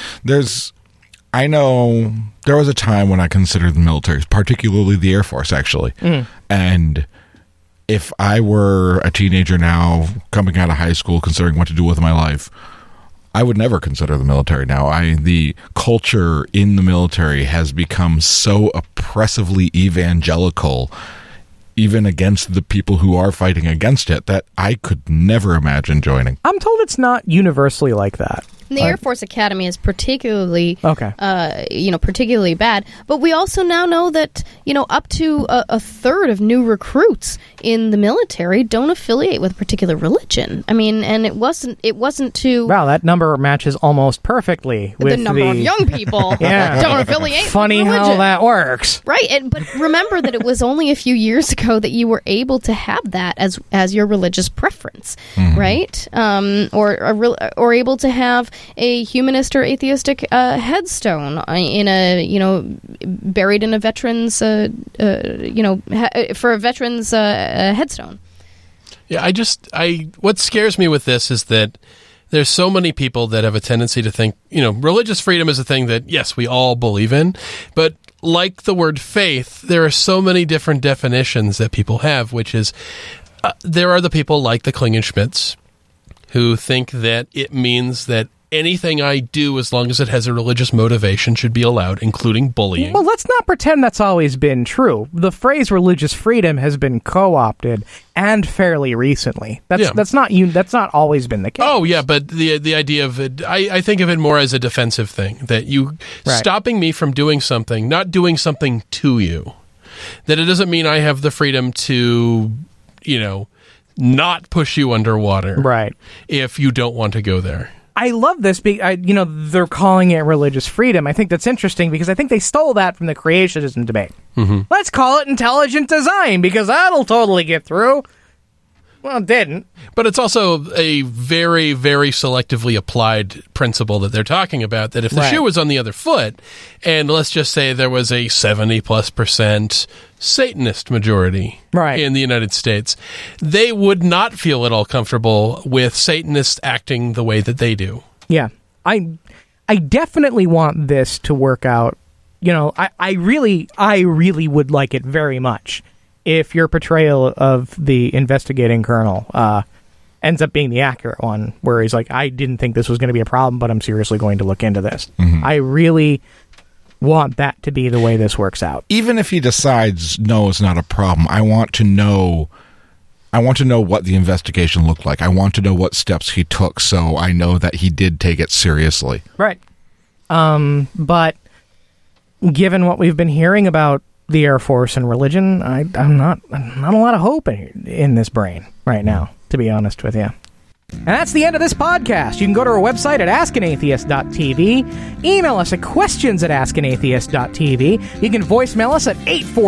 I know there was a time when I considered the military, particularly the Air Force, actually. And if I were a teenager now, coming out of high school, considering what to do with my life, I would never consider the military now. The culture in the military has become so oppressively evangelical. even against the people who are fighting against it, that I could never imagine joining. I'm told it's not universally like that. And the Air Force Academy is particularly, particularly bad. But we also now know that, up to a third of new recruits in the military don't affiliate with a particular religion. I mean, and it wasn't too... Wow, that number matches almost perfectly with the number of young people don't affiliate Funny with religion. how that works. Right, but remember that it was only a few years ago that you were able to have that as your religious preference, right? Or able to have a humanist or atheistic headstone in a buried in a veteran's for a veteran's headstone. Yeah, what scares me with this is that there's so many people that have a tendency to think, religious freedom is a thing that, yes, we all believe in, but like the word faith, there are so many different definitions that people have, which is there are the people like the Klingenschmidts who think that it means that anything I do, as long as it has a religious motivation, should be allowed, including bullying. Well, let's not pretend that's always been true. The phrase religious freedom has been co-opted, and fairly recently. That's not always been the case. Oh, yeah, but the idea of it, I think of it more as a defensive thing, that you stopping me from doing something, not doing something to you, that it doesn't mean I have the freedom to, not push you underwater. Right. If you don't want to go there. I love this. They're calling it religious freedom. I think that's interesting because I think they stole that from the creationism debate. Mm-hmm. Let's call it intelligent design because that'll totally get through. Well, it didn't. But it's also a very, very selectively applied principle that they're talking about, that if the shoe was on the other foot, and let's just say there was a 70+% Satanist majority in the United States, they would not feel at all comfortable with Satanists acting the way that they do. Yeah. I definitely want this to work out. I really would like it very much if your portrayal of the investigating colonel ends up being the accurate one, where he's like, I didn't think this was going to be a problem, but I'm seriously going to look into this. Mm-hmm. I really want that to be the way this works out. Even if he decides, no, it's not a problem, I want to know what the investigation looked like. I want to know what steps he took so I know that he did take it seriously. Right. But given what we've been hearing about the Air Force and religion, I'm not a lot of hope in this brain right now, to be honest with you. And that's the end of this podcast. You can go to our website at askanatheist.tv, email us at questions@askanatheist.tv. You can voicemail us at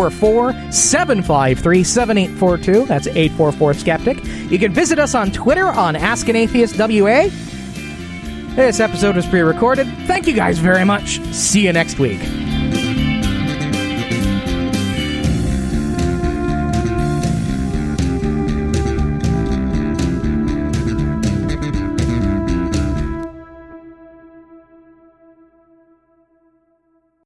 844-753-7842. That's 844-Skeptic. You can visit us on Twitter on AskAnAtheistWA. This episode was pre-recorded. Thank you guys very much. See you next week.